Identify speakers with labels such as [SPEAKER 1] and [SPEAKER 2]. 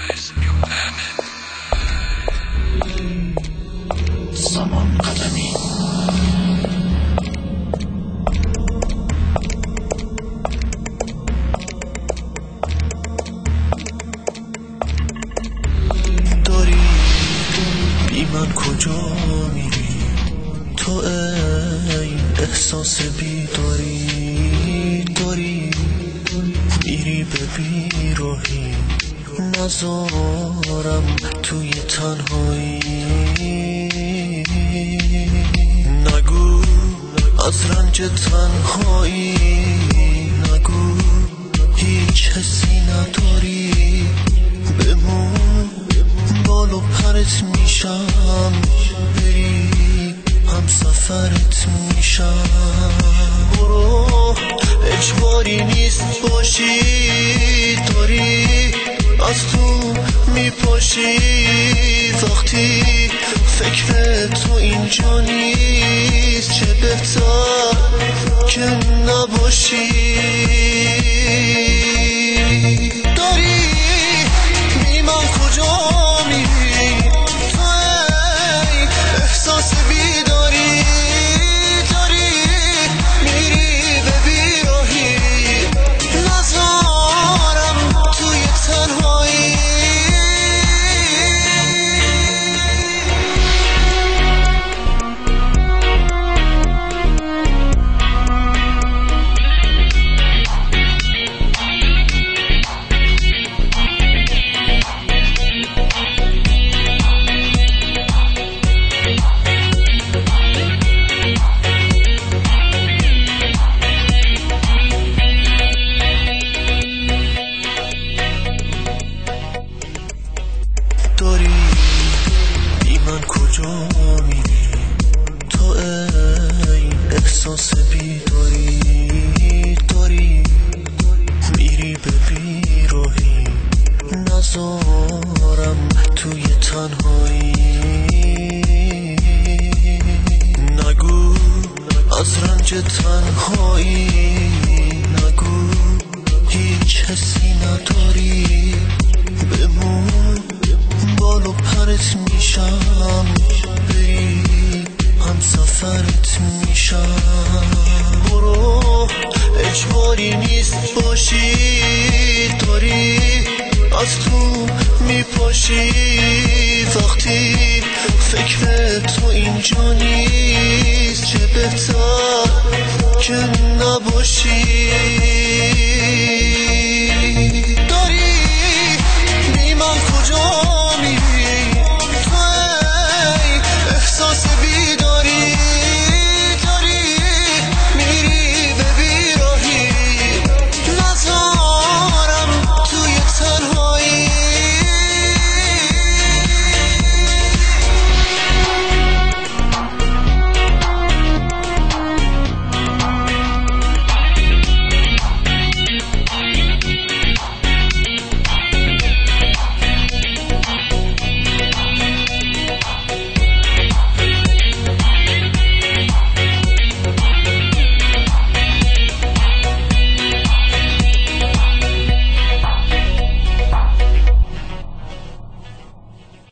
[SPEAKER 1] زمان قدمی
[SPEAKER 2] داری بی من کجا میری تو این احساس بیداری داری میری به بیراهی نذارم توی تنهایی نگو از رنج تنهایی نگو هیچ حسی نداری بمون بالو پرت میشم بری هم سفرت میشم برو اجباری نیست باشی داری از تو میپاشی وقتی فکر تو اینجا نیست چه بهتر که نباشی داری بی من کجا میری تو ای احساس بیداری داری میری به بیراهی نذارم توی تنهایی داری بی من کجا میری تو این احساس بیداری داری میری به بیراهی نذارم توی تنهایی نگو از رنج تنهایی نگو هیچ حسی نداری بمون بالو پرت میشم بری هم سفرت میشم برو اجباری نیست باشی داری از تو میپاشی وقتی فکر تو اینجا نیست چه بهتر که نباشی